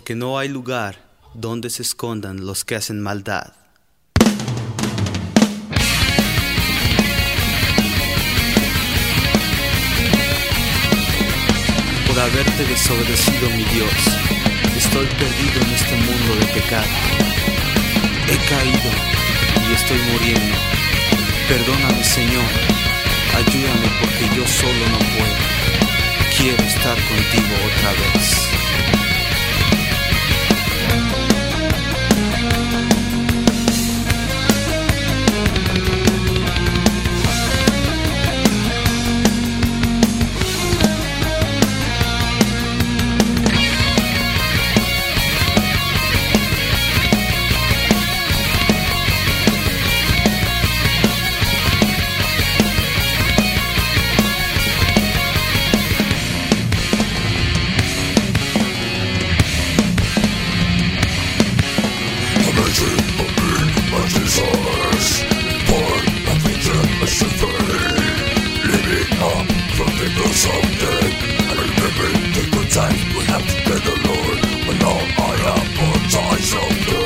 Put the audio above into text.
porque no hay lugar donde se escondan los que hacen maldad. Por haberte desobedecido, mi Dios, estoy perdido en este mundo de pecado. He caído y estoy muriendo. Perdóname, Señor, ayúdame porque yo solo no puedo. Quiero estar contigo otra vez. Someday, I remember the good times we had together, Lord. But now I am baptized of the